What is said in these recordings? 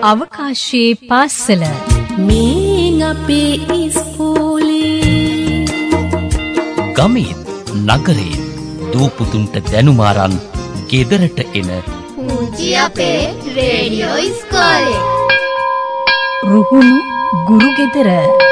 අවකාශයේ පාසල මේ අපේ ඉස්කෝලේ ගමේ නගරේ දූපුතුන්ට දැනුමාරන් ගෙදරට එන පුංචි අපේ රේඩියෝ ඉස්කෝලේ රුහුණු ගුරු ගෙදර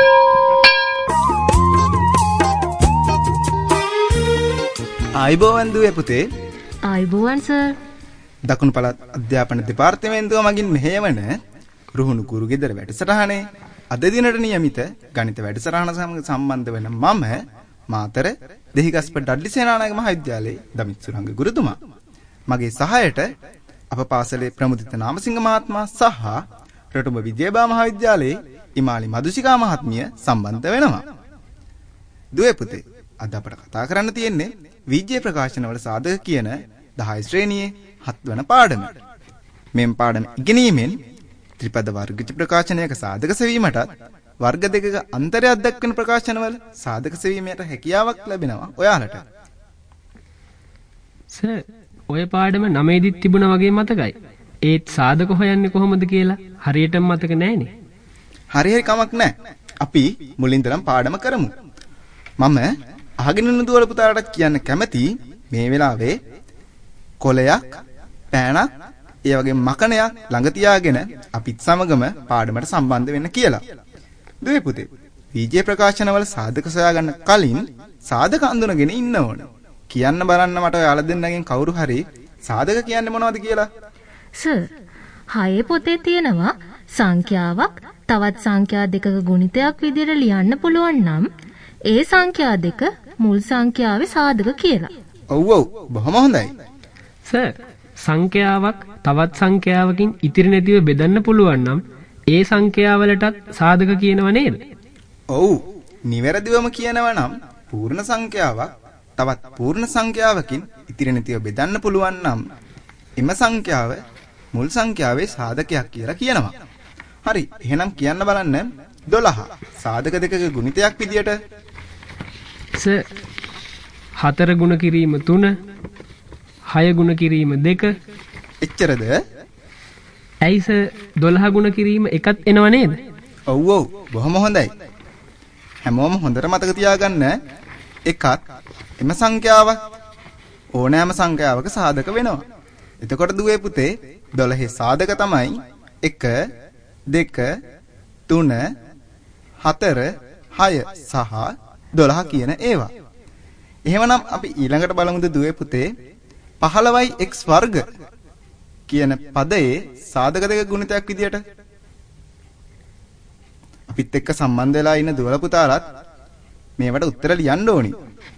ආයිබෝවන් දුවේ පුතේ. ආයිබෝවන් සර්. දකුණු පළාත් අධ්‍යාපන දෙපාර්තමේන්තුව මගින් මෙහෙයවන රුහුණු ගුරු ගෙදර වැඩසටහනේ අද දිනට නියමිත ගණිත වැඩසටහන සමග සම්බන්ධ වෙන මම මාතර දෙහිගස්ප ඩඩ්ලි සේනානායක මහාවිද්‍යාලයේ දමිත් සුරංග ගුරුතුමා. මගේ සහායට අප පාසලේ ප්‍රමුදිත නාමසිංහ මහත්මයා සහ රටුඹ විද්‍යාබා මහාවිද්‍යාලයේ ඉමාලි මදුසිකා මහත්මිය සම්බන්ධ වෙනවා. දුවේ පුතේ අද අපට කතා කරන්න තියෙන්නේ විජය ප්‍රකාශනවල සාධක කියන 10 ශ්‍රේණියේ 7 වන පාඩම. මෙම් පාඩම ඉගෙනීමෙන් ත්‍රිපද වර්ගජ ප්‍රකාශනයක සාධක සෙවීමටත් වර්ග දෙකක අන්තරයක් දක්වන ප්‍රකාශනවල සාධක සෙවීමට හැකියාවක් ලැබෙනවා ඔයාලට. සර් ඔය පාඩම 9 දිත් තිබුණා වගේ මතකයි. ඒත් සාධක හොයන්නේ කොහොමද කියලා හරියටම මතක නැහැනේ. හරි කමක් නැහැ. අපි මුලින්දලම පාඩම කරමු. මම අහගෙන ඉන්න දුවල පුතාලට කියන්න කැමති මේ වෙලාවේ කොලයක් පෑනක් ඒ වගේ මකනයක් ළඟ තියාගෙන අපිත් සමගම පාඩමට සම්බන්ධ වෙන්න කියලා. දුවේ පුතේ විජය ප්‍රකාශනවල සාධක සොයාගන්න කලින් සාධක අඳුනගෙන ඉන්න ඕන. කියන්න බලන්න මට ඔයාලා දෙන්නගෙන් කවුරු හරි සාධක කියන්නේ මොනවද කියලා. සර් 6 පොතේ තියෙනවා සංඛ්‍යාවක් තවත් සංඛ්‍යා දෙකක ගුණිතයක් විදිහට ලියන්න පුළුවන් නම් ඒ සංඛ්‍යා දෙක මුල් සංඛ්‍යාවේ සාධක කියලා. ඔව් බොහොම හොඳයි. සර් සංඛ්‍යාවක් තවත් සංඛ්‍යාවකින් ඉතිරි නැතිව බෙදන්න පුළුවන් නම් ඒ සංඛ්‍යාවලටත් සාධක කියනව නේද? ඔව් නිවැරදිවම කියනවා නම් පූර්ණ සංඛ්‍යාවක් තවත් පූර්ණ සංඛ්‍යාවකින් ඉතිරි නැතිව බෙදන්න පුළුවන් නම් එම සංඛ්‍යාව මුල් සංඛ්‍යාවේ සාධකයක් කියලා කියනවා. හරි එහෙනම් කියන්න බලන්න 12 සාධක දෙකක ගුණිතයක් විදියට. සර් 4 ගුණ කිරීම 3 6 ගුණ කිරීම 2 එච්චරද? ඇයි සර් 12 ගුණ කිරීම එකත් එනව නේද? ඔව් බොහොම හොඳයි. හැමෝම හොඳට මතක තියාගන්න එකක් එම සංඛ්‍යාවක් ඕනෑම සංඛ්‍යාවක සාධක වෙනවා. එතකොට දුවේ පුතේ 12 සාධක තමයි 1 2 3 4 6 සහ 12 කියන ඒවා. එහෙමනම් අපි ඊළඟට බලමුද දුවේ පුතේ 15x වර්ග කියන පදයේ සාධක දෙක ගුණිතයක් විදියට. අපිත් එක්ක සම්බන්ධ වෙලා ඉන්න දුවල පුතාලත් මේවට උත්තර ලියන්න ඕනි.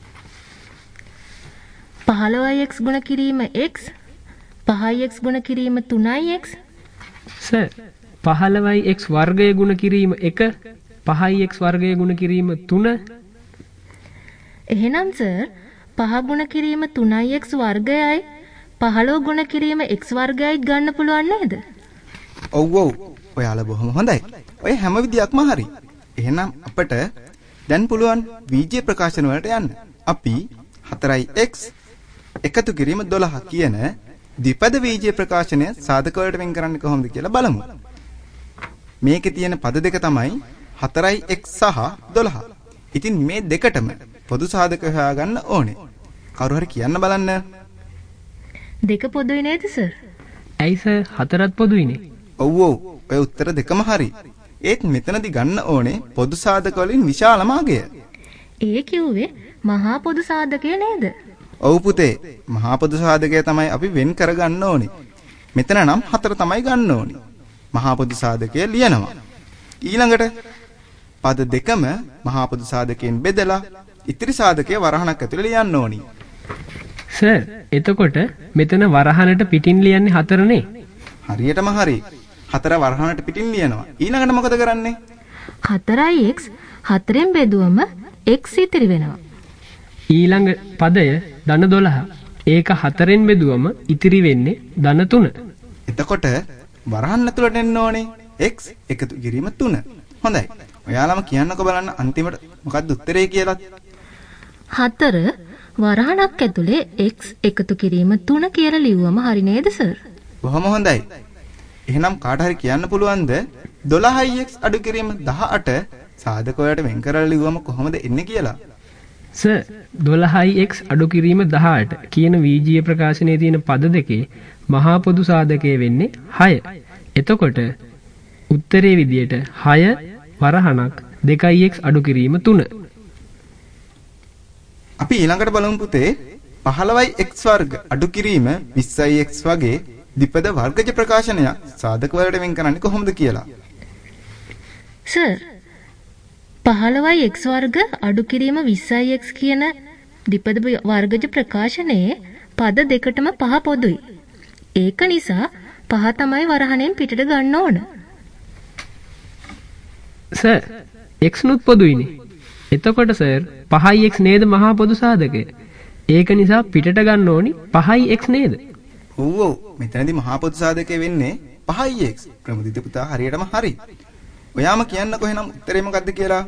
15x ගුණ කිරීම x 5x ගුණ කිරීම 3x. සර් 15x වර්ගය ගුණ කිරීම 1 5x වර්ගය ගුණ කිරීම 3. එහෙනම් සර් 5 ගුණ කිරීම 3x වර්ගයයි 15 ගුණ කිරීම x වර්ගයයි ගන්න පුළුවන් නේද? ඔව් ඔයාලා බොහොම හොඳයි. ඔය හැම විදියක්ම හරි. එහෙනම් අපිට දැන් පුළුවන් විජය ප්‍රකාශන වලට යන්න. අපි 4x එකතු කිරීම 12 කියන ද්විපද විජය ප්‍රකාශනය සාධක වලට වෙන් කරන්නේ කොහොමද කියලා බලමු. මේකේ තියෙන පද දෙක තමයි 4x සහ 12. ඉතින් මේ දෙකටම පොදු සාධක හොයාගන්න ඕනේ. කවුරු හරි කියන්න බලන්න. දෙක පොදුයි නේද සර්? ඇයි සර් 4ත් පොදුයිනේ? ඔව් ඔය උත්තර දෙකම හරි. ඒත් මෙතනදි ගන්න ඕනේ පොදු සාධක වලින් විශාලම අගය. ඒ කිව්වේ මහා පොදු සාධකය නේද? ඔව් පුතේ මහා පොදු සාධකය තමයි අපි වෙන් කරගන්න ඕනේ. මෙතන නම් 4 තමයි ගන්න ඕනේ. මහා පොදු සාධකය ලියනවා. ඊළඟට පද දෙකම මහා පොදු සාධකයෙන් බෙදලා ඉතිරි සාධකයේ වරහණක් ඇතුලේ ලියන්න ඕනි. සර් එතකොට මෙතන වරහණට පිටින් ලියන්නේ 4 නේ? හරියටම හරි. 4 වරහණට පිටින් ලියනවා. ඊළඟට මොකද කරන්නේ? 4x 4ෙන් බෙදුවම x ඉතිරි වෙනවා. ඊළඟ පදය ධන 12. ඒක 4ෙන් බෙදුවම ඉතිරි වෙන්නේ ධන 3. එතකොට වරහන් ඇතුළට එන්න ඕනේ x එකතු කිරීම 3. හොඳයි. ඔයාලම කියන්නකෝ බලන්න අන්තිමට මොකක්ද උත්තරේ කියලා. 4 වරහණක් ඇතුලේ x එකතු කිරීම 3 කියලා ලිව්වම හරි නේද සර්? බොහොම හොඳයි. එහෙනම් කාට හරි කියන්න පුළුවන්ද 12x අඩු කිරීම 18 සාධක වලට වෙන් කරලා ලිව්වම කොහොමද එන්නේ කියලා? සර් 12x අඩු කිරීම 18 කියන වීජීය ප්‍රකාශනයේ තියෙන පද දෙකේ මහා පොදු සාධකය වෙන්නේ 6. එතකොට උත්තරේ විදියට 6 වරහණක් 2x අඩු කිරීම 3. අපි ඊළඟට බලමු පුතේ 15x වර්ග අඩු කිරීම 20x වගේ ද්විපද වර්ගජ ප්‍රකාශනයක් සාධක වලට වෙන් කරන්නේ කොහොමද කියලා. සර් 15x වර්ග අඩු කිරීම 20x කියන ද්විපද වර්ගජ ප්‍රකාශනයේ පද දෙකටම පහ පොදුයි. ඒක නිසා පහ තමයි වරහණෙන් පිටට ගන්න ඕන. සර් x නුත් පොදුයිනේ. එතකොට සර් 5x නේද මහා පොදු සාධකය. ඒක නිසා පිටට ගන්න ඕනි 5x නේද? ඔව් ඔව් මෙතනදී මහා පොදු සාධකය වෙන්නේ 5x. ප්‍රමුදිත පුතා හරියටම හරි. ඔයාම කියන්නකෝ එහෙනම් උත්තරේ මොකද්ද කියලා?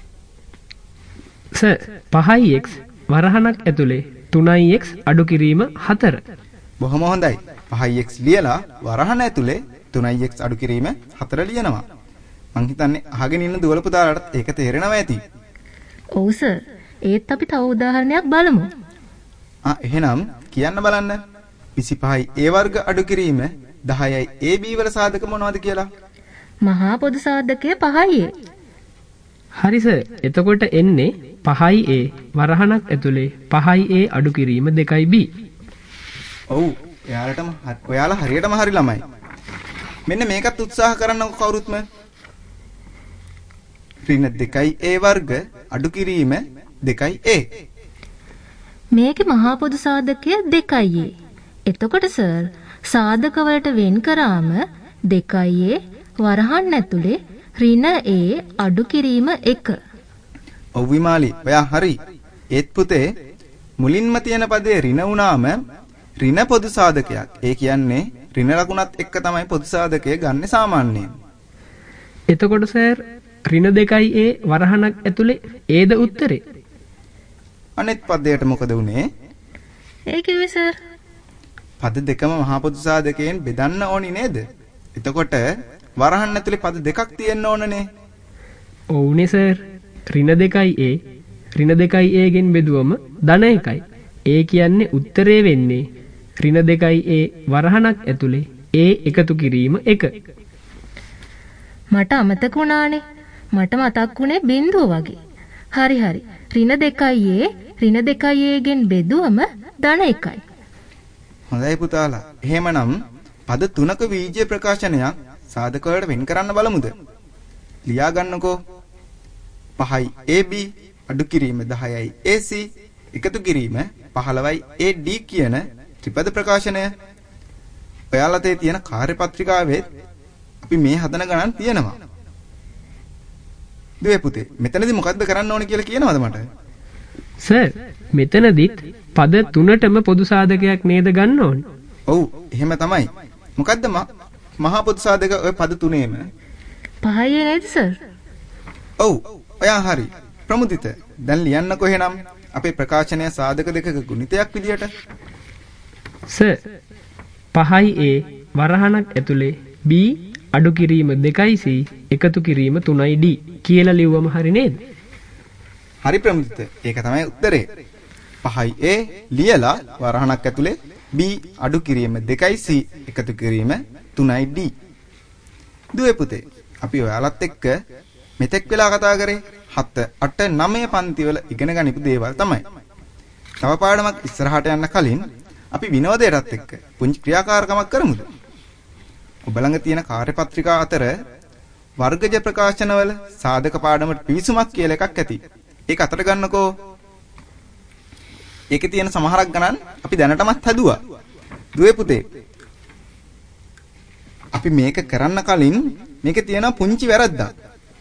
සර් 5x වරහණක් ඇතුලේ 3x අඩු කිරීම 4. බොහොම හොඳයි. 5x ලියලා වරහණ ඇතුලේ 3x අඩු කිරීම 4 ලියනවා. මං හිතන්නේ අහගෙන ඉන්න දුවල පුතාලට ඒක තේරෙනවා ඇති. ඔව් සර්. ඒත් අපි තව උදාහරණයක් බලමු. එහෙනම් කියන්න බලන්න. 25යි a වර්ග අඩු කිරීම 10යි ab වල සාධක මොනවද කියලා? මහා පොදු සාධකය 5a. හරි සර්. එතකොට එන්නේ 5a වරහණක් ඇතුලේ 5a අඩු කිරීම 2b. ඔව්. ඔයාලා හරියටම හරි ළමයි. මෙන්න මේකත් උත්සාහ කරන්නකො කවුරුත්ම. ඍණ 2a වර්ග අඩු කිරීම 2a. මේකේ මහා පොදු සාධකය 2a. එතකොට සර් සාධක වලට වෙන් කරාම 2a වරහන් ඇතුලේ ඍණ a අඩු කිරීම 1. ඔව් විමාලි ඔයා හරි. ඒත් පුතේ මුලින්ම තියෙන පදේ ඍණ වුණාම ඍණ පොදු සාධකයක්. ඒ කියන්නේ ඍණ ලකුණත් එක්ක තමයි පොදු සාධකය ගන්න සාමාන්‍යයෙන්. එතකොට සර් ඍණ 2a වරහණක් ඇතුලේ ඒද උත්තරේ? අනෙත් පදයට මොකද වුනේ? ඒ කිව්වේ සර් පද දෙකම මහා පොදු සාධකයෙන් බෙදන්න ඕනි නේද? එතකොට වරහන් ඇතුලේ පද දෙකක් තියෙන්න ඕනනේ. ඔව්නේ සර්. ඍණ 2a ඍණ 2a ගෙන් බෙදුවම ධන 1යි. ඒ කියන්නේ උත්තරේ වෙන්නේ ඍණ 2a වරහණක් ඇතුලේ a එකතු කිරීම 1. මට අමතක වුණානේ. මට මතක් වුණේ බිංදුව වගේ. හරි හරි. ඍණ 2a ඍණ 2a ගෙන් බෙදුවම ධන 1යි. හොඳයි පුතාලා. එහෙමනම් පද තුනක වීජ්‍ය ප්‍රකාශනයක් සාධක වලට වෙන් කරන්න බලමුද? ලියා ගන්නකෝ. 5යි ab අඩු කිරීම 10යි ac එකතු කිරීම 15යි ad කියන ත්‍රිපද ප්‍රකාශනය. ඔයාලතේ තියෙන කාර්යපත්‍රිකාවේ අපි මේ හදන ගණන් තියෙනවා. දුවේ පුතේ මෙතනදී මොකද්ද කරන්න ඕනේ කියලා කියනවද මට? සර් මෙතනදිත් පද තුනටම පොදු සාධකයක් නේද ගන්න ඕනේ? ඔව් එහෙම තමයි. මොකද්ද මහා පොදු සාධක ඔය පද තුනේම? 5a නේද සර්? ඔව් ඔයා හරි. ප්‍රමුදිත දැන් ලියන්නකෝ එහෙනම් අපේ ප්‍රකාශනය සාධක දෙකක ගුණිතයක් විදියට. සර් 5a වරහණක් ඇතුලේ b අඩු කිරීම 2c එකතු කිරීම 3d කියලා ලිව්වම හරි නේද? හරි ප්‍රමුදිත. ඒක තමයි උත්තරේ. 5a ලියලා වරහණක් ඇතුලේ b අඩු කිරීම 2c එකතු කිරීම 3d. දුවේ පුතේ අපි ඔයාලත් එක්ක මෙතෙක් වෙලා කතා කරේ 7 8 9 පන්තිවල ඉගෙන ගනිපු දේවල් තමයි. තව පාඩමක් ඉස්සරහට යන්න කලින් අපි විනෝදයටත් එක්ක පුංචි ක්‍රියාකාරකමක් කරමුද? ඔබ ළඟ තියෙන කාර්යපත්‍රිකා අතර වර්ගජ ප්‍රකාශනවල සාධක පාඩමට පිවිසුමක් කියලා එකක් ඇති. ඒක අතට ගන්නකෝ. ඒකේ තියෙන සමහරක් ගණන් අපි දැනටමත් හදුවා. දුවේ පුතේ අපි මේක කරන්න කලින් මේකේ තියෙන පුංචි වැරද්දක්.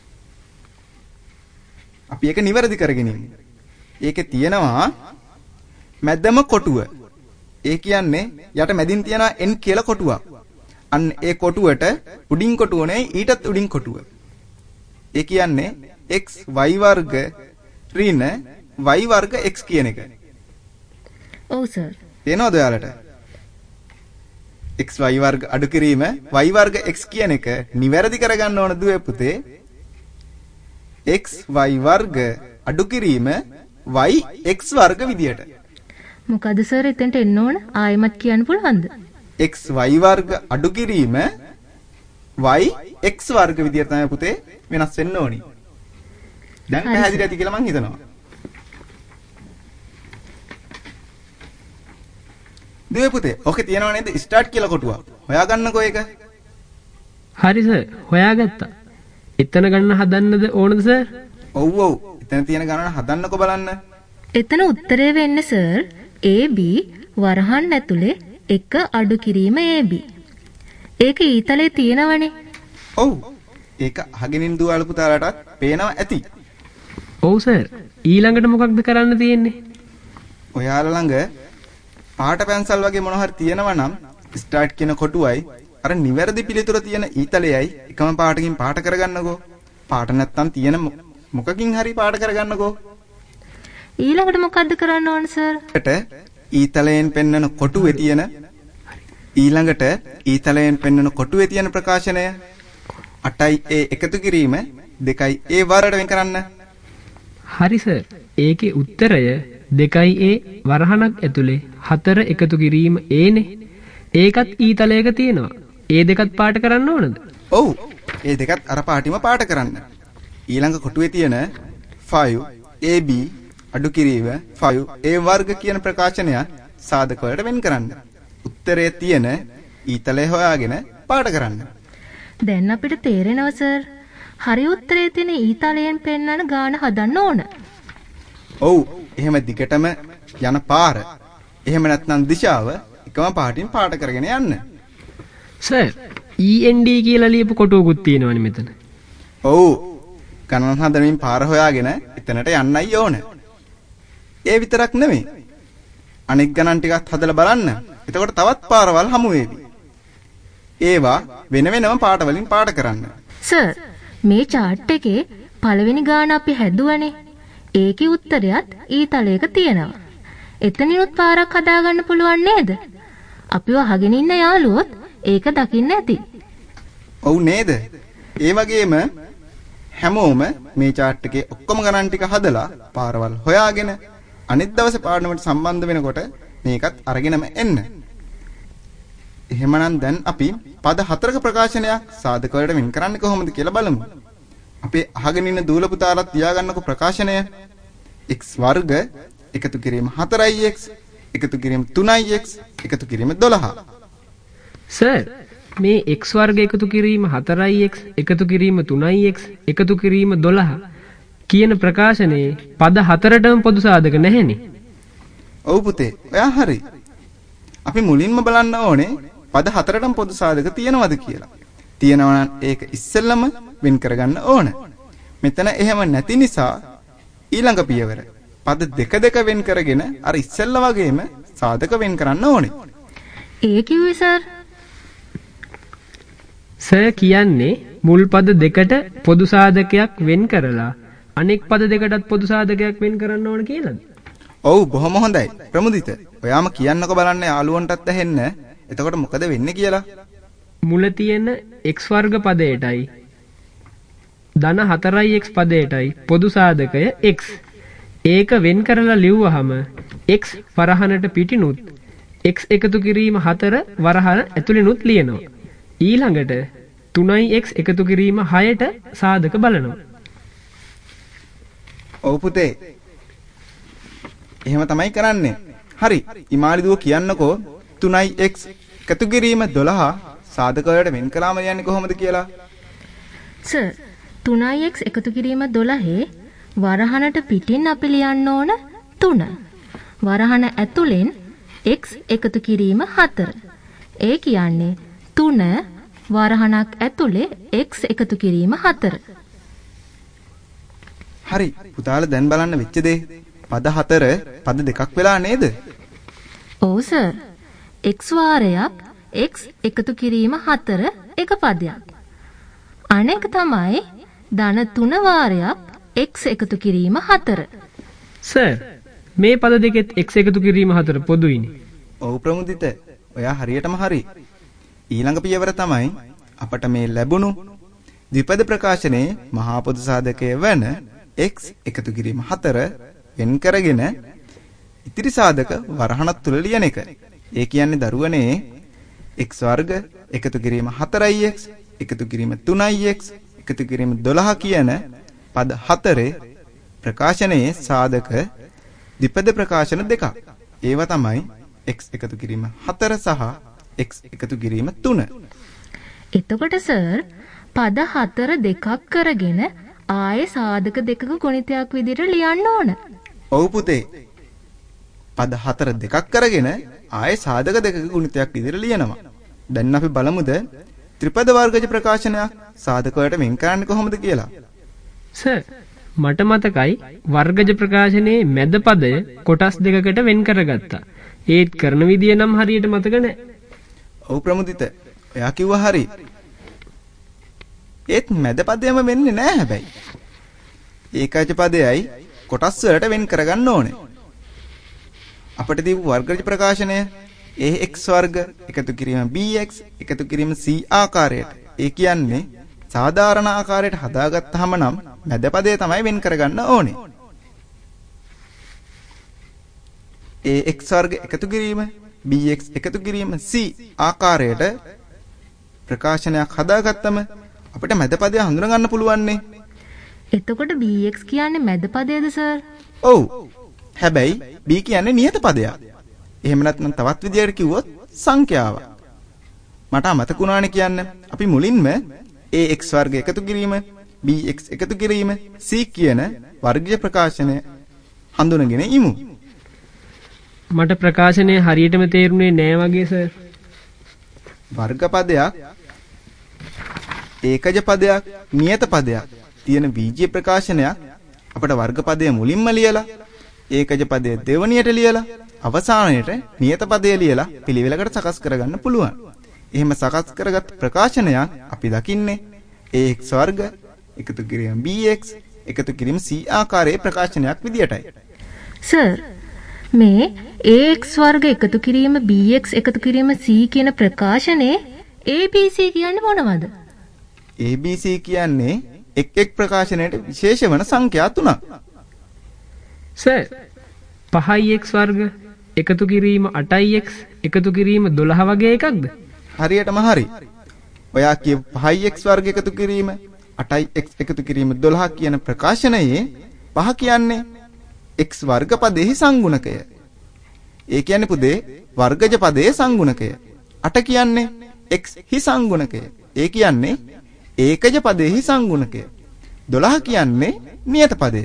අපි ඒක නිවැරදි කරගෙන ඉමු. ඒකේ තියෙනවා මැදම කොටුව. ඒ කියන්නේ යට මැදින් තියෙන n කියලා කොටුවක්. අන්න ඒ කොටුවට උඩින් කොටුව නෙයි ඊටත් උඩින් කොටුව. ඒ කියන්නේ x y වර්ග ඍණ y වර්ග x කියන එක. ඔව් සර්. තේනවද ඔයාලට? xy වර්ග අඩු කිරීම y වර්ග x කියන එක නිවැරදි කරගන්න ඕන දුවේ පුතේ. xy වර්ග අඩු කිරීම y x වර්ග විදියට. මොකද සර් එතෙන්ට එන්න ඕන ආයෙමත් කියන්න පුළුවන්ද? xy වර්ග අඩු කිරීම y x වර්ග විදියට තමයි පුතේ වෙනස් වෙන්න ඕනි. දැන් පැහැදිලි ඇති කියලා මම හිතනවා. දුවේ පුතේ ඔකේ තියෙනව නේද ස්ටාර්ට් කියලා කොටුවක්. හොයාගන්නකෝ ඒක. හරි සර් හොයාගත්තා. එතන ගන්න හදන්නද ඕනද සර්? ඔව් ඔව්. එතන තියෙන ගණන හදන්නකෝ බලන්න. එතන උත්තරේ වෙන්නේ සර් AB වරහන් ඇතුලේ 1 අඩු කිරීම AB. ඒක ඊතලේ තියෙනවනේ. ඔව්. ඒක අහගෙනින් දුවල පුතාලටත් පේනවා ඇති. ඔව් සර්. ඊළඟට මොකක්ද කරන්න තියෙන්නේ? ඔයාලා ළඟ පාට පැන්සල් වගේ මොනවා හරි තියෙනවා නම් ස්ටාර්ට් කියන කොටුවයි අර නිවැරදි පිළිතුර තියෙන ඊතලයයි එකම පාටකින් පාට කරගන්නකෝ. පාට නැත්තම් තියෙන මොකකින් හරි පාට කරගන්නකෝ. ඊළඟට මොකද්ද කරන්න ඕන සර්? ඊතලයෙන් පෙන්වන කොටුවේ තියෙන ඊළඟට ඊතලයෙන් පෙන්වන කොටුවේ තියෙන ප්‍රකාශනය 8යි a එකතු කිරීම 2යි a වරට වෙන් කරන්න. හරි සර්. ඒකේ උත්තරය 2යි a වරහණක් ඇතුලේ 4 එකතු කිරීම aනේ. ඒකත් ඊතලයක තියෙනවා. ඒ දෙකත් පාට කරන්න ඕනද? ඔව්. ඒ දෙකත් අර පාටිම පාට කරන්න. ඊළඟ කොටුවේ තියෙන 5ab අඩු කිරීම 5a වර්ග කියන ප්‍රකාශනය සාධක වලට වෙන් කරන්න. උත්තරයේ තියෙන ඊතලය හොයාගෙන පාට කරන්න. දැන් අපිට තේරෙනවා සර්. හරි උත්තරයේ තියෙන ඊතලයෙන් පෙන්වන ගාන හදන්න ඕන. ඔව්. එහෙම දිගටම යන පාර. එහෙම නැත්නම් දිශාව එකම පාටින් පාට කරගෙන යන්න. සර් END කියලා ලියපු කොටුවකුත් තියෙනවනේ මෙතන. ඔව්. ගණන් හදමින් පාර හොයාගෙන එතනට යන්නයි ඕන. ඒ විතරක් නෙමෙයි. අනෙක් ගණන් ටිකත් හදලා බලන්න. එතකොට තවත් පාරවල් හමු වේවි. ඒවා වෙන වෙනම පාට වලින් පාට කරන්න. සර් මේ chart එකේ පළවෙනි ගාන අපි හැදුවනේ. ඒකේ උත්තරයත් ඊතලයක තියෙනවා. එතනිනුත් පාරක් හදාගන්න පුළුවන් නේද? අපිව අහගෙන ඉන්න යාළුවොත් ඒක දකින්න ඇති. ඔව් නේද? ඒ වගේම හැමෝම මේ chart එකේ ඔක්කොම ගණන් ටික හදලා පාරවල් හොයාගෙන අනිත් දවසේ පාඩමට සම්බන්ධ වෙනකොට මේකත් අරගෙනම එන්න. එහෙමනම් දැන් අපි පද 4ක ප්‍රකාශනයක් සාධක වලට වෙන් කරන්නේ කොහොමද කියලා බලමු. අපේ අහගෙන ඉන්න දූල පුතාලත් තියාගන්නකො ප්‍රකාශනය. x වර්ග එකතු කිරීම 4x එකතු කිරීම 3x එකතු කිරීම 12. සර් මේ x වර්ග එකතු කිරීම 4x එකතු කිරීම 3x එකතු කිරීම 12 කියන ප්‍රකාශනයේ පද 4ටම පොදු සාධක නැහෙනේ. ඔව් පුතේ ඔයා හරි. අපි මුලින්ම බලන්න ඕනේ පද 4ටම පොදු සාධක තියෙනවද කියලා. තියෙනවා නම් ඒක ඉස්සෙල්ලම වෙන් කරගන්න ඕන. මෙතන එහෙම නැති නිසා ඊළඟ පියවර පද දෙක වෙන් කරගෙන අර ඉස්සෙල්ලා වගේම සාධක වෙන් කරන්න ඕනේ. ඒ කිව්වේ සර්. සර් කියන්නේ මුල් පද දෙකට පොදු සාධකයක් වෙන් කරලා අනෙක් පද දෙකටත් පොදු සාධකයක් වෙන් කරන්න ඕන කියලාද? ඔව් බොහොම හොඳයි. ප්‍රමුදිත. ඔයාම කියන්නකෝ බලන්න යාළුවන්ටත් ඇහෙන්න. එතකොට මොකද වෙන්නේ කියලා? මුල තියෙන x වර්ග පදයටයි ධන 4x පදයටයි පොදු සාධකය x. ඒක වෙන් කරලා ලිව්වහම x වරහනට පිටිනුත් x එකතු කිරීම 4 වරහන ඇතුළෙනුත් ලියනවා. ඊළඟට 3x එකතු කිරීම 6ට සාධක බලනවා. ඔව් පුතේ. එහෙම තමයි කරන්නේ. හරි. ඉමාලි දුව කියන්නකෝ 3x එකතු කිරීම 12 සාධක වලට වෙන් කළාම යන්නේ කොහොමද කියලා? සර් 3x එකතු කිරීම 12 වරහනට පිටින් අපි ලියන්න ඕන 3. වරහන ඇතුලෙන් x එකතු කිරීම 4. ඒ කියන්නේ 3 වරහනක් ඇතුලේ x එකතු කිරීම 4. හරි. පුතාලා දැන් බලන්න වෙච්ච දේ. පද 4 පද දෙකක් වෙලා නේද? ඔව් සර්. x වාරයක් x එකතු කිරීම 4 එක පදයක්. අනෙක තමයි ධන 3 වාරයක් x එකතු කිරීම 4. සර් මේ පද දෙකෙත් x එකතු කිරීම 4 පොදුයිනේ. ඔව් ප්‍රමුදිත. ඔයා හරියටම හරි. ඊළඟ පියවර තමයි අපට මේ ලැබුණු ද්විපද ප්‍රකාශනයේ මහා පොදු සාධකය වන x එකතු කිරීම 4 වෙන් කරගෙන ඉතිරි සාධක වරහණක් තුල ලියන එක. ඒ කියන්නේ දරුවනේ x වර්ග එකතු කිරීම 4x එකතු කිරීම 3x එකතු කිරීම 12 කියන පද 4 ප්‍රකාශනයේ සාධක ද්විපද ප්‍රකාශන දෙකක්. ඒවා තමයි x එකතු කිරීම 4 සහ x එකතු කිරීම 3. එතකොට සර් පද 4 දෙකක් කරගෙන ආයේ සාධක දෙකක ගුණිතයක් විදිහට ලියන්න ඕන. ඔව් පුතේ. පද 4 දෙකක් කරගෙන ආයේ සාධක දෙකක ගුණිතයක් විදිහට ලියනවා. දැන් අපි බලමුද ත්‍රිපද වර්ගජ ප්‍රකාශනයක් සාධක වලට වෙන් කරන්නේ කොහොමද කියලා. සර් මට මතකයි වර්ගජ ප්‍රකාශනයේ මැද පදය කොටස් දෙකකට වෙන් කරගත්තා. ඒත් කරන විදිය නම් හරියට මතක නැහැ. ඔව් ප්‍රමුදිත. එයා කිව්වා හරි. ඒත් මැද පදයම වෙන්නේ නැහැ හැබැයි. ඒකජ පදයයි කොටස් වලට වෙන් කරගන්න ඕනේ. අපිට දීපු වර්ගජ ප්‍රකාශනය ax වර්ග එකතු කිරීම bx එකතු කිරීම c ආකාරයට. ඒ කියන්නේ සාධාරණ ආකාරයට හදාගත්තාම නම් මැද පදේ තමයි වෙන් කරගන්න ඕනේ. ax වර්ග එකතු කිරීම bx එකතු කිරීම c ආකාරයට ප්‍රකාශනයක් හදාගත්තම අපිට මැද පදේ හඳුනා ගන්න පුළුවන් නේ. එතකොට bx කියන්නේ මැද පදයේද සර්? ඔව්. හැබැයි b කියන්නේ නියත පදයක්. එහෙම නැත්නම් තවත් විදිහකට කිව්වොත් සංඛ්‍යාවක්. මට අමතකුණානේ කියන්න. අපි මුලින්ම ax වර්ග එකතු කිරීම bx එකතු කිරීම c කියන වර්ගීය ප්‍රකාශනය හඳුනගෙන ඉමු. මට ප්‍රකාශනය හරියටම තේරුනේ නෑ වගේ සර්. වර්ග පදයක් ඒකජ පදයක් නියත පදයක් තියෙන බීජීය ප්‍රකාශනයක් අපිට වර්ග පදය මුලින්ම ලියලා ඒකජ පදය දෙවණියට ලියලා අවසානයේට නියත පදය ලියලා පිළිවෙලකට සකස් කරගන්න පුළුවන්. එහෙම සකස් කරගත් ප්‍රකාශනයක් අපි දකින්නේ ax වර්ග එකතු කිරීම bx එකතු කිරීම c ආකාරයේ ප්‍රකාශනයක් විදියටයි. සර් මේ ax වර්ග එකතු කිරීම bx එකතු කිරීම c කියන ප්‍රකාශනයේ abc කියන්නේ මොනවද? abc කියන්නේ එක් ප්‍රකාශනයට විශේෂ වන සංඛ්‍යා තුනක්. සර් 5x වර්ග එකතු කිරීම 8x එකතු කිරීම 12 වගේ එකක්ද? හරියටම හරි. ඔයා කියපු 5x වර්ග එකතු කිරීම 8x එකතු කිරීම 12 කියන ප්‍රකාශනයේ 5 කියන්නේ x වර්ග පදයේ සංගුණකය. ඒ කියන්නේ පුදේ වර්ගජ පදයේ සංගුණකය. 8 කියන්නේ x හි සංගුණකය. ඒ කියන්නේ ඒකජ පදයේ සංගුණකය. 12 කියන්නේ නියත පදය.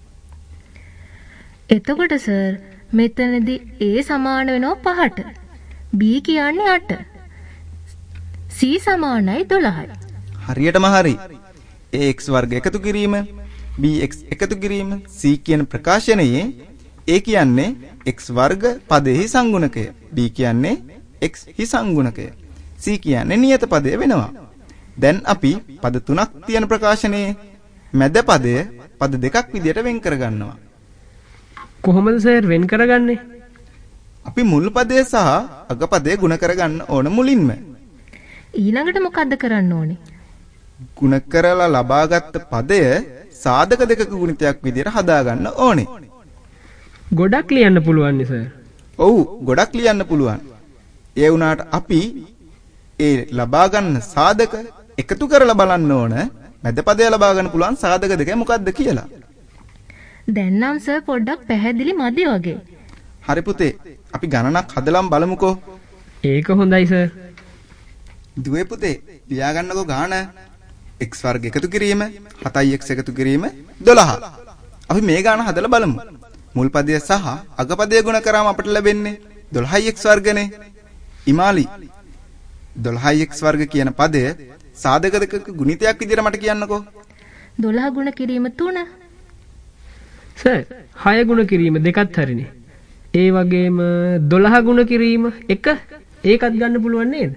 එතකොට සර් මෙතනදී a සමාන වෙනවා 5ට. b කියන්නේ 8. c සමානයි 12යි. හරියටම හරි. ax වර්ග එකතු කිරීම bx එකතු කිරීම c කියන ප්‍රකාශනයේ a කියන්නේ x වර්ග පදයේ සංගුණකය. b කියන්නේ x හි සංගුණකය. c කියන්නේ නියත පදය වෙනවා. දැන් අපි පද තුනක් තියෙන ප්‍රකාශනයේ මැද පදය පද දෙකක් විදියට වෙන් කරගන්නවා. කොහොමද සර් වෙන් කරගන්නේ? අපි මුල් පදය සහ අග පදය ගුණ කරගන්න ඕන මුලින්ම. ඊළඟට මොකද්ද කරන්න ඕනේ? ගුණ කරලා ලබාගත් පදය සාධක දෙකක ගුණිතයක් විදියට හදාගන්න ඕනේ. ගොඩක් ලියන්න පුළුවන් නේ සර්. ඔව් ගොඩක් ලියන්න පුළුවන්. ඒ වුණාට අපි ඒ ලබා ගන්න සාධක එකතු කරලා බලන්න ඕන මැද පදය ලබා ගන්න පුළුවන් සාධක දෙක මොකක්ද කියලා. දැන් නම් සර් පොඩ්ඩක් පැහැදිලි මදි වගේ. හරි පුතේ අපි ගණනක් හදලම් බලමුකෝ. ඒක හොඳයි සර්. දුවේ පුතේ ලියා ගන්නකෝ ගාන x වර්ග එකතු කිරීම 7x එකතු කිරීම 12. අපි මේ ගාන හදලා බලමු. මුල් පදය සහ අග පදය ගුණ කරාම අපට ලැබෙන්නේ 12x වර්ගනේ. ඉමාලි 12x වර්ග කියන පදය සාධක දෙකක ගුණිතයක් විදියට මට කියන්නකෝ. 12 ගුණ කිරීම 3. සර් 6 ගුණ කිරීම දෙකත් හරිනේ. ඒ වගේම 12 ගුණ කිරීම 1 ඒකත් ගන්න පුළුවන් නේද?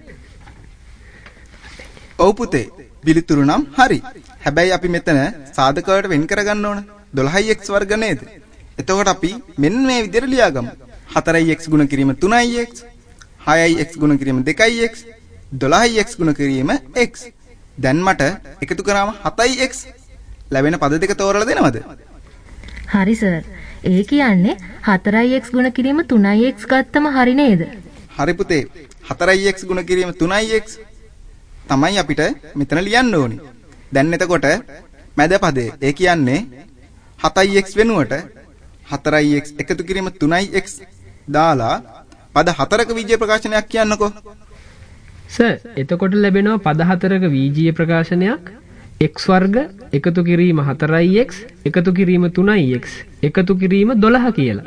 ඔව් පුතේ පිළිතුරු නම් හරි. හැබැයි අපි මෙතන සාධක වලට වෙන් කරගන්න ඕන 12x වර්ග නේද? එතකොට අපි මෙන්න මේ විදිහට ලියාගමු. 4x ගුණ කිරීම 3x 6x ගුණ කිරීම 2x 12x ගුණ කිරීම x. දැන් මට එකතු කරාම 7x ලැබෙන පද දෙක තෝරලා දෙනවද? හරි සර්. ඒ කියන්නේ 4x ගුණ කිරීම 3x ගත්තම හරි නේද? හරි පුතේ. 4x ගුණ කිරීම 3x තමයි අපිට මෙතන ලියන්න ඕනි. දැන් එතකොට මැද පදේ ඒ කියන්නේ 7x වෙනුවට 4x එකතු කිරීම 3x දාලා පද 4ක විජය ප්‍රකාශනයක් කියන්නකෝ. සර් එතකොට ලැබෙනවා පද 4ක විජය ප්‍රකාශනයක් x වර්ග එකතු කිරීම 4x එකතු කිරීම 3x එකතු කිරීම 12 කියලා.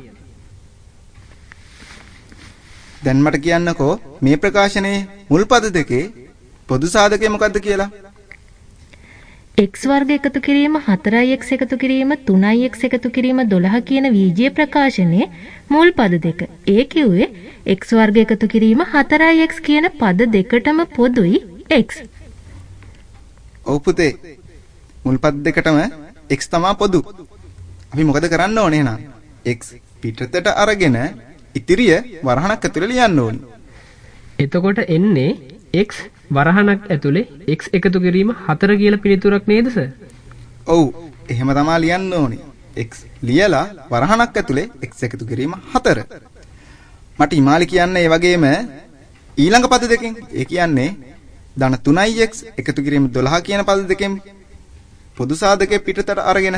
දැන් මට කියන්නකෝ මේ ප්‍රකාශනයේ මුල් පද දෙකේ පොදු සාධකය මොකක්ද කියලා? x වර්ග එකතු කිරීම 4x එකතු කිරීම 3x එකතු කිරීම 12 කියන විජය ප්‍රකාශනයේ මුල් පද දෙක. ඒ කිව්වේ x වර්ග එකතු කිරීම 4x කියන පද දෙකටම පොදුයි x. ඔව් පුතේ. මුල් පද දෙකටම x තමයි පොදු. අපි මොකද කරන්න ඕනේ එහෙනම්? x පිටතට අරගෙන ඉතිරිය වරහණක් ඇතුලේ ලියන්න ඕනේ. එතකොට එන්නේ x වරහණක් ඇතුලේ x එකතු කිරීම 4 කියලා පිළිතුරක් නේද සර්? ඔව් එහෙම තමයි ලියන්න ඕනේ. x ලියලා වරහණක් ඇතුලේ x එකතු කිරීම 4. මට ඉමාලි කියන්නේ ඒ වගේම ඊළඟ පද දෙකෙන්. ඒ කියන්නේ ධන 3x එකතු කිරීම 12 කියන පද දෙකෙන් පොදු සාධකයේ පිටතට අරගෙන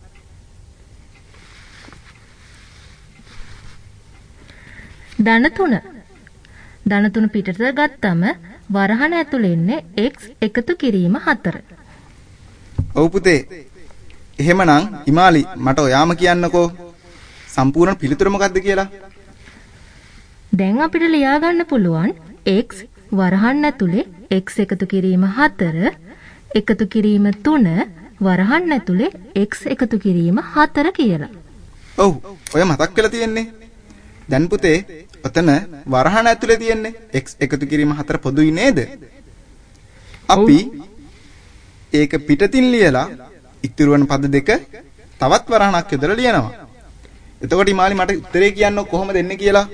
ධන 3 පිටතට ගත්තම වරහණ ඇතුලේ ඉන්නේ x එකතු කිරීම 4. ඔව් පුතේ. එහෙමනම් ඉමාලි මට ඔයාම කියන්නකෝ සම්පූර්ණ පිළිතුර මොකක්ද කියලා? දැන් අපිට ලියා ගන්න පුළුවන් x වරහණ ඇතුලේ x එකතු කිරීම 4 එකතු කිරීම 3 වරහණ ඇතුලේ x එකතු කිරීම 4 කියලා. ඔව් ඔය මතක් වෙලා තියෙන්නේ. දැන් පුතේ ඔතන වරහණ ඇතුලේ තියෙන්නේ x එකතු කිරීම 4 පොදුයි නේද? අපි ඒක පිටතින් ලියලා ඉතුරු වෙන පද දෙක තවත් වරහණක් යොදලා ලියනවා. එතකොට ඉමාලි මට උත්තරේ කියන්න කොහොමද එන්නේ කියලා?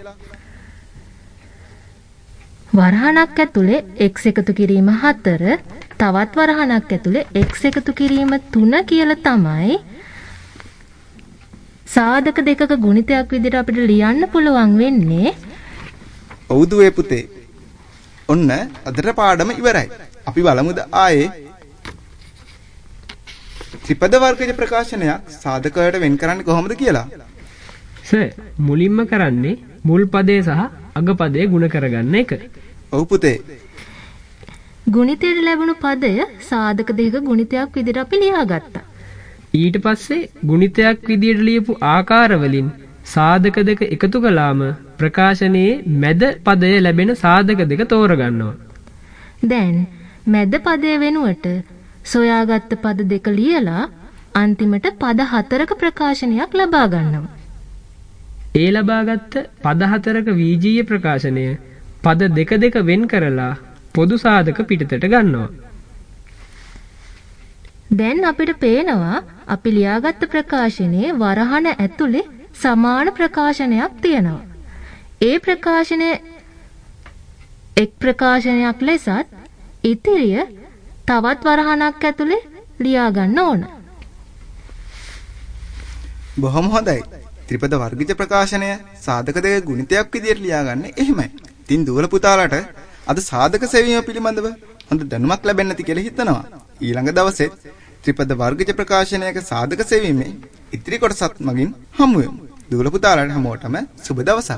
වරහණක් ඇතුලේ x එකතු කිරීම 4 තවත් වරහණක් ඇතුලේ x එකතු කිරීම 3 කියලා තමයි සාධක දෙකක ගුණිතයක් විදිහට අපිට ලියන්න පුළුවන් වෙන්නේ. ඔව් දුවේ පුතේ. ඔන්න අදට පාඩම ඉවරයි. අපි බලමුද ආයේ ත්‍රිපද වර්ගජ ප්‍රකාශනයක් සාධක වලට වෙන් කරන්නේ කොහොමද කියලා? සර් මුලින්ම කරන්නේ මුල් පදේ සහ අග පදේ ගුණ කරගන්න එක. ඔව් පුතේ. ගුණිතයට ලැබුණු පදය සාධක දෙකක ගුණිතයක් විදිහට අපි ලියාගත්තා. ඊට පස්සේ ගුණිතයක් විදියට ලියපු ආකාරවලින් සාධක දෙක එකතු කළාම ප්‍රකාශනයේ මැද පදය ලැබෙන සාධක දෙක තෝරගන්නවා. දැන් මැද පදය වෙනුවට සොයාගත්ත පද දෙක ලියලා අන්තිමට පද 4ක ප්‍රකාශනයක් ලබා ගන්නවා. ඒ ලබාගත් පද 4ක විජීය ප්‍රකාශනය පද දෙක දෙක වෙන් කරලා පොදු සාධක පිටතට ගන්නවා. දැන් අපිට පේනවා අපි ලියාගත්ත ප්‍රකාශනයේ වරහණ ඇතුලේ සමාන ප්‍රකාශනයක් තියෙනවා. ඒ ප්‍රකාශනය එක් ප්‍රකාශනයක් ලෙසත් ඉතිරිය තවත් වරහණක් ඇතුලේ ලියා ගන්න ඕන. බොහොම හොඳයි. ත්‍රිපද වර්ගජ ප්‍රකාශනය සාධක දෙක ගුණිතයක් විදියට ලියාගන්නේ එහෙමයි. ඉතින් දුවල පුතාලාට අද සාධක සෙවීම පිළිබඳව හොඳ දැනුමක් ලැබෙන්න ඇති කියලා හිතනවා. ඊළඟ දවසෙත් ත්‍රිපද වර්ගජ ප්‍රකාශනයක සාධක සෙවීමේ ඉතිරි කොටසත් මගින් හමු වෙමු. දුවල පුතාලාට හැමෝටම සුබ දවසක්.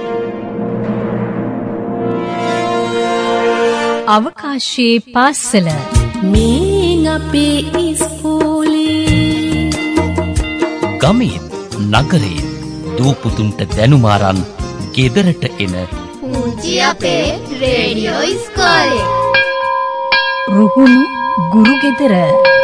අවකාශයේ පාසල මේ අපේ ඉස්කෝලේ ගමේ නගරේ දූපුතුන්ට දැනුමාරන් ගෙදරට එන පුංචි අපේ රේඩියෝ ඉස්කෝලේ රුහුණු ගුරු ගෙදර